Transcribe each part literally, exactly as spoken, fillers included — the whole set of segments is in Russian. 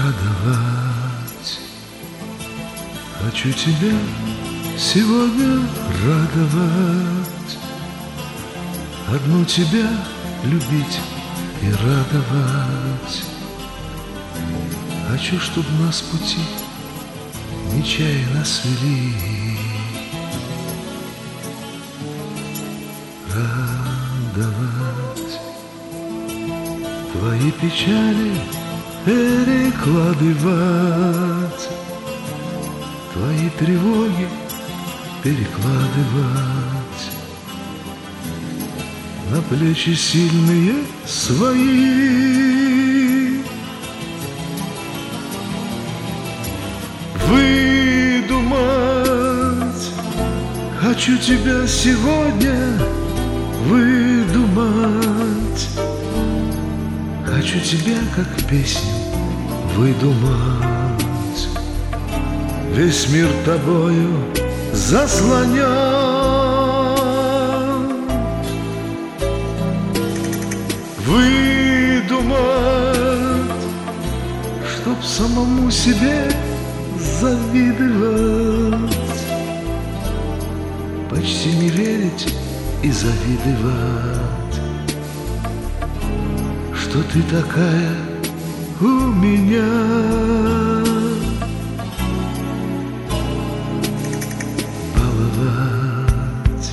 радовать. Хочу тебя сегодня радовать, одну тебя любить и радовать. Хочу, чтоб нас пути нечаянно свели, радовать. Твои печали перекладывать, твои тревоги перекладывать на плечи сильные свои. Выдумать хочу тебя сегодня, выдумать. Хочу тебя, как песню, выдумать. Весь мир тобою заслонять, выдумать, чтоб самому себе завидовать, почти не верить и завидовать, что ты такая у меня. Баловать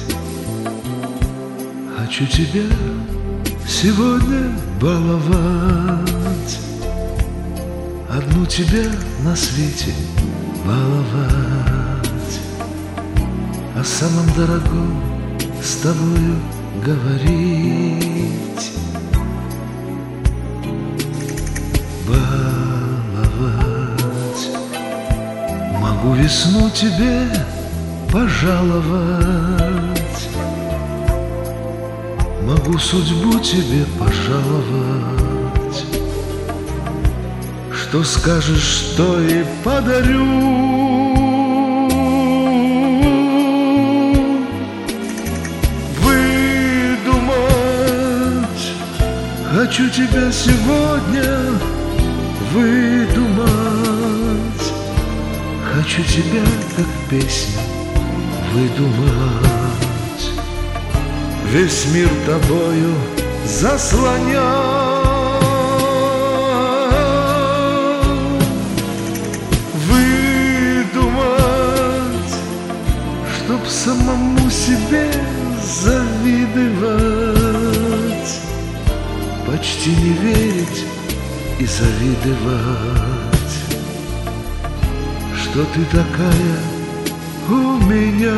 хочу тебя сегодня баловать, одну тебя на свете баловать, о самом дорогом с тобою говорить. Баловать могу весну тебе пожаловать, могу судьбу тебе пожаловать. Что скажешь, то и подарю. Выдумать хочу тебя сегодня, выдумать. Хочу тебя, как песню, выдумать. Весь мир тобою заслонять, чтоб самому себе завидовать, почти не верить и завидовать, что ты такая у меня.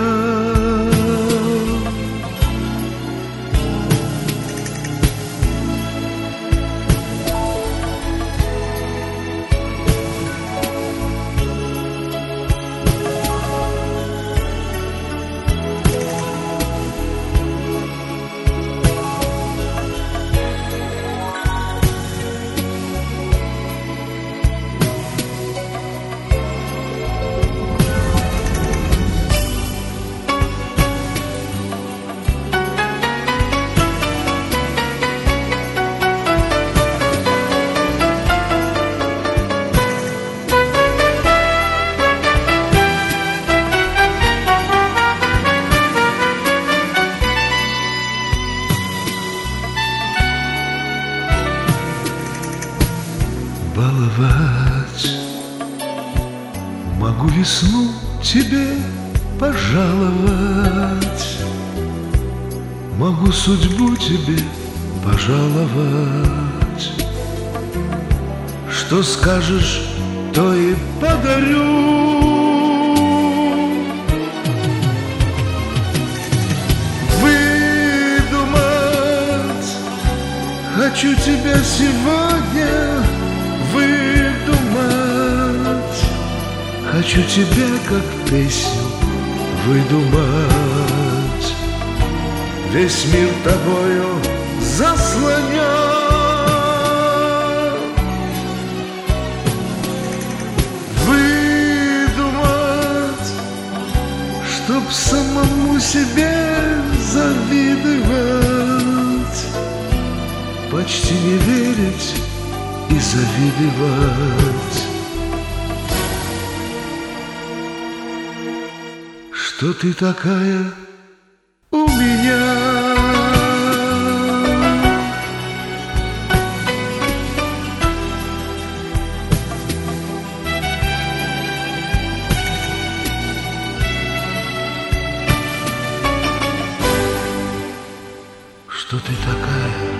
Баловать могу весну тебе пожаловать, могу судьбу тебе пожаловать. Что скажешь, то и подарю. Выдумать хочу тебя сегодня, выдумать. Хочу тебя, как песню, выдумать. Весь мир тобою заслонять, выдумать, чтоб самому себе завидовать, почти не верить и завидовать, что ты такая у меня. Что ты такая